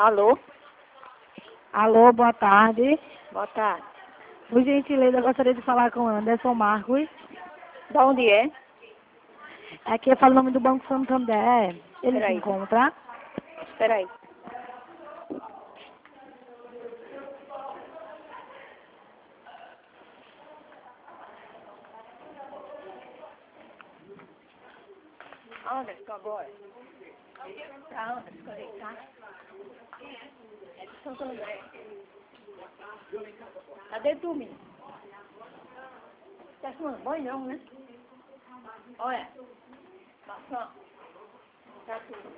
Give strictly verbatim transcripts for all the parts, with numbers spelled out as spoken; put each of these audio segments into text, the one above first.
Alô? Alô, boa tarde. Boa tarde. Por gentileza, eu gostaria de falar com Anderson Marcos. De onde é? Aqui eu falo o nome do Banco Santander. Ele se Peraí. encontra? Espera aí. Anderson, agora. Pra Anderson, cadê, tá? É de Santo André. Cadê tu, menino? Tá tomando banho não, né? Olha. Maçã. Tá tudo.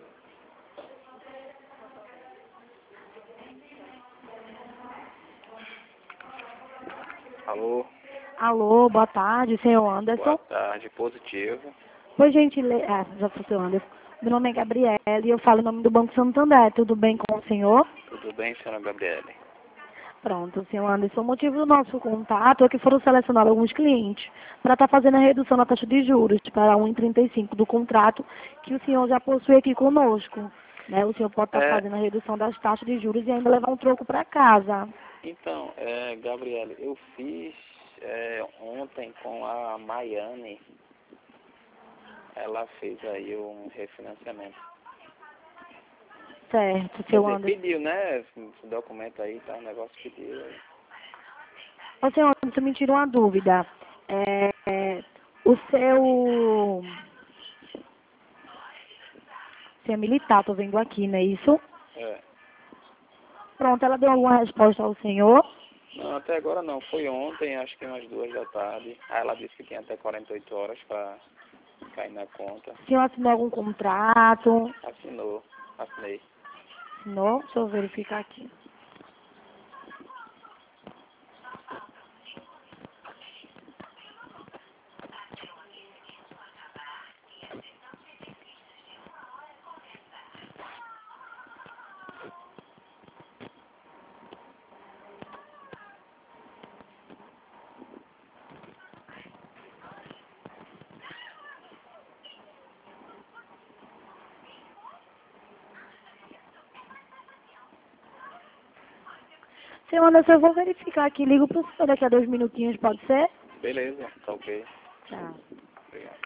Alô, Alô, boa tarde, senhor Anderson. boa tarde, positivo. Por gentileza, ah, já sou seu Anderson. Meu nome é Gabriela e eu falo o nome do Banco Santander. Tudo bem com o senhor? Tudo bem, senhora Gabriele? Pronto, senhor Anderson. O motivo do nosso contato é que foram selecionados alguns clientes para estar fazendo a redução na taxa de juros para um vírgula trinta e cinco do contrato que o senhor já possui aqui conosco. Né? O senhor pode estar É, fazendo a redução das taxas de juros e ainda levar um troco para casa. então, é, Gabriele, eu fiz é, ontem com a Maiane. Ela fez aí um refinanciamento. Certo, Quer seu dizer, Anderson. pediu, né? Esse documento aí, tá? O negócio pediu. Ô, senhor Anderson, me tira uma dúvida. É, é, o seu... Você é militar, tô vendo aqui, não é isso? É. Pronto, ela deu alguma resposta ao senhor? Não, até agora não. Foi ontem, acho que umas duas da tarde. Aí ela disse que tinha até quarenta e oito horas pra cair na conta. O senhor assinou algum contrato? Assinou, assinei. Assinou? Deixa eu verificar aqui. Senhor Anderson, eu vou verificar aqui. Ligo para o senhor daqui a dois minutinhos, pode ser? Beleza, tá ok. Tchau. Obrigado.